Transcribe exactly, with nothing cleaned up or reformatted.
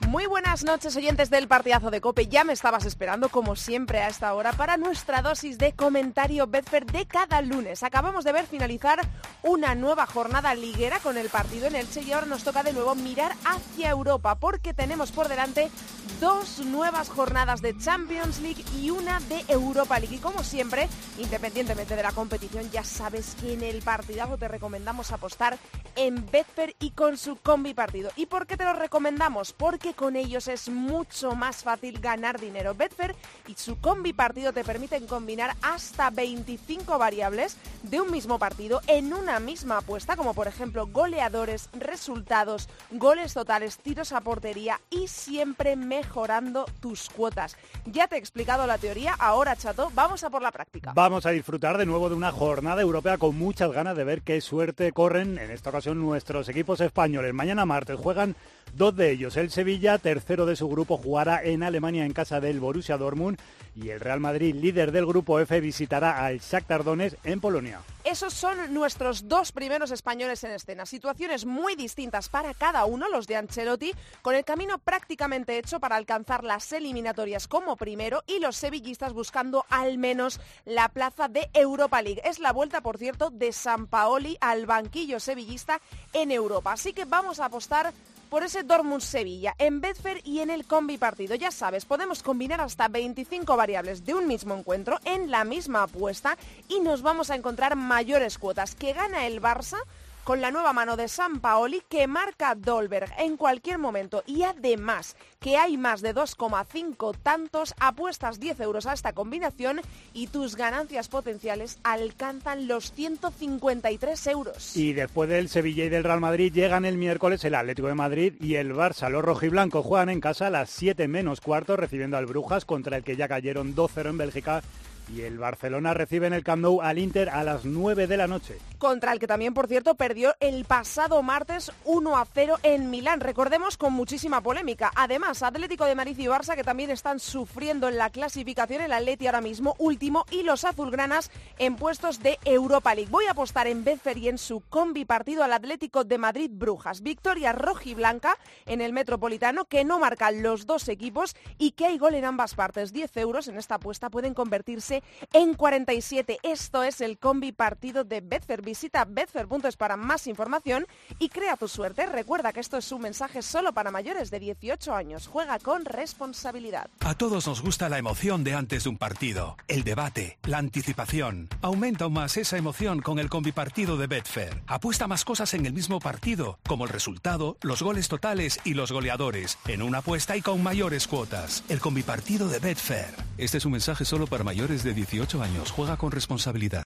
Muy buenas noches, oyentes del partidazo de COPE. Ya me estabas esperando, como siempre, a esta hora para nuestra dosis de comentario Betfair de cada lunes. Acabamos de ver finalizar una nueva jornada liguera con el partido en Elche y ahora nos toca de nuevo mirar hacia Europa porque tenemos por delante dos nuevas jornadas de Champions League y una de Europa League. Y como siempre, independientemente de la competición, ya sabes que en el partidazo te recomendamos apostar en Betfair y con su combi partido. ¿Y por qué te lo recomendamos? Porque con ellos es mucho más fácil ganar dinero. Betfair y su combi partido te permiten combinar hasta veinticinco variables de un mismo partido en una misma apuesta, como por ejemplo goleadores, resultados, goles totales, tiros a portería y siempre mejorando tus cuotas. Ya te he explicado la teoría, ahora, chato, vamos a por la práctica. Vamos a disfrutar de nuevo de una jornada europea con muchas ganas de ver qué suerte corren en esta ocasión nuestros equipos españoles. Mañana martes juegan dos de ellos. El Sevilla, tercero de su grupo, jugará en Alemania en casa del Borussia Dortmund y el Real Madrid, líder del grupo F, visitará al Shakhtar Donetsk en Polonia. Esos son nuestros dos primeros españoles en escena. Situaciones muy distintas para cada uno, los de Ancelotti, con el camino prácticamente hecho para alcanzar las eliminatorias como primero y los sevillistas buscando al menos la plaza de Europa League. Es la vuelta, por cierto, de Sampaoli al banquillo sevillista en Europa. Así que vamos a apostar por ese Dortmund-Sevilla en Betfair y en el combi partido. Ya sabes, podemos combinar hasta veinticinco variables de un mismo encuentro en la misma apuesta y nos vamos a encontrar mayores cuotas. Que gana el Barça con la nueva mano de Sampaoli, que marca Dolberg en cualquier momento y además que hay más de dos coma cinco tantos, apuestas diez euros a esta combinación y tus ganancias potenciales alcanzan los ciento cincuenta y tres euros. Y después del Sevilla y del Real Madrid llegan el miércoles el Atlético de Madrid y el Barça. Los rojiblancos juegan en casa a las siete menos cuarto recibiendo al Brujas, contra el que ya cayeron dos cero en Bélgica. Y el Barcelona recibe en el Camp Nou al Inter a las nueve de la noche. Contra el que también, por cierto, perdió el pasado martes uno a cero en Milán. Recordemos, con muchísima polémica. Además, Atlético de Madrid y Barça, que también están sufriendo en la clasificación. El Atleti ahora mismo último y los azulgranas en puestos de Europa League. Voy a apostar en Betfair y en su combi partido al Atlético de Madrid Brujas. Victoria rojiblanca en el Metropolitano, que no marcan los dos equipos y que hay gol en ambas partes. diez euros en esta apuesta pueden convertirse en cuarenta y siete. Esto es el combi partido de Betfair. Visita betfair punto es para más información y crea tu suerte. Recuerda que esto es un mensaje solo para mayores de dieciocho años. Juega con responsabilidad. A todos nos gusta la emoción de antes de un partido, el debate, la anticipación. Aumenta aún más esa emoción con el combi partido de Betfair. Apuesta más cosas en el mismo partido, como el resultado, los goles totales y los goleadores, en una apuesta y con mayores cuotas. El combi partido de Betfair. Este es un mensaje solo para mayores de dieciocho años. Juega con responsabilidad.